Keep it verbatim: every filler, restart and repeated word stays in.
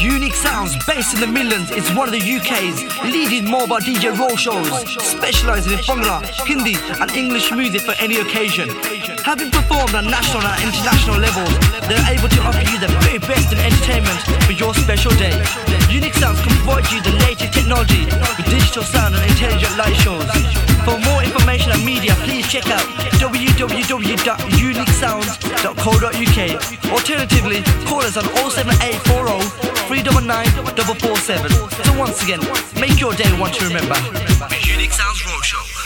Unique Sounds, based in the Midlands, is one of the U K's leading mobile D J roll shows, specialising in Bhangra, Hindi and English music for any occasion. Having performed on national and international levels, they're able to offer you the very best in entertainment for your special day. Unique Sounds can provide you the latest technology with digital sound and intelligent light shows. For more information and media, please check out w w w dot unique sounds dot co dot u k. Alternatively, call us on oh seven eight four oh, three nine nine, four four seven. So once again, make your day one to remember. The Unique Sounds Roadshow.